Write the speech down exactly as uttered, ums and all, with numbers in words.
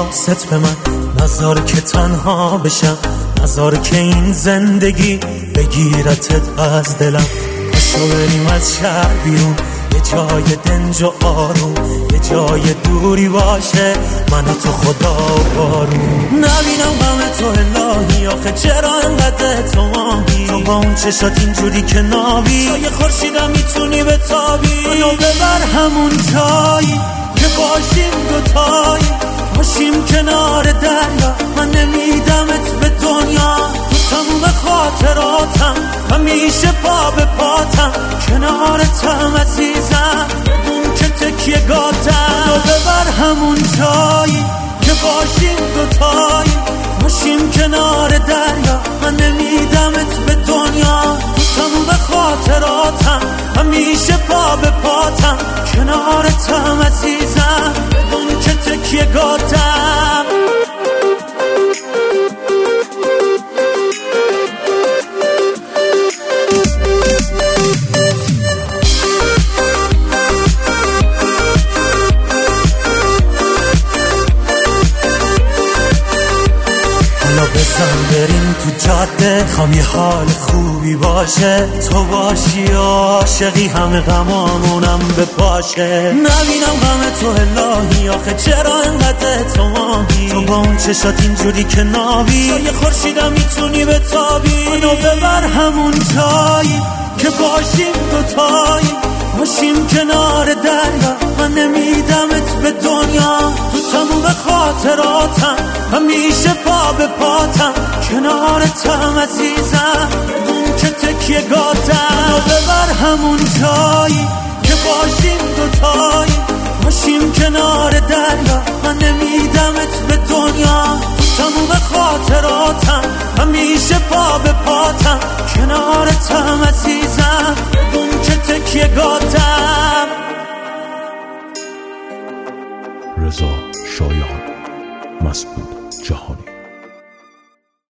واسط به من، نذار که تنها بشم، نذار که این زندگی بگیرتت از دلم. پاشو بریم از شهر بیرون، یه جای دنج و آروم، یه جای دوری باشه من و تو خدا و بارون. نبینم غم تو الهی، آخه چرا انقدر تو ماهی؟ تو با اون چشات اینجوری که نابی، تا یه خورشیدم میتونی به تابی. منو ببر همون جایی که باشیم دوتایی، باشیم کنار دریا، من نمیدمت به دنیا. تو تموم خاطراتم، همیشه پا به پاتم، کنارتم عزیزم، بدون که تکیه گاتم. تو ببر همون جایی که باشیم دوتایی، باشیم کنار دریا، من نمیدمت به دنیا. تو تموم خاطراتم، همیشه پا به پاتم، کنارتم عزیزم، بدون که تکیه گاتم. بزن بریم تو جاده، خوام یه حال خوبی باشه، تو باشی و عاشقی همه غمامونم بپاشه. نبینم غم تو الهی، آخه چرا انقدر تو ماهی؟ تو با اون چشات اینجوری که نابی، تا یه خورشیدم میتونی به تابی. منو ببر همون جایی که باشیم دوتایی، باشیم کنار دریا، من نمیدمت به دنیا. تو تموم خاطراتم، همیشه پا به پاتم، کنارتم عزیزم، بدون که تکیه گاتم. و ببر همون جایی که باشیم دوتایی، باشیم کنار دریا، من نمیدمت به دنیا. تو تموم خاطراتم، همیشه پا به پاتم، کنارتم عزیزم، بدون که تکیه گاتم. رضا شایان مسعود.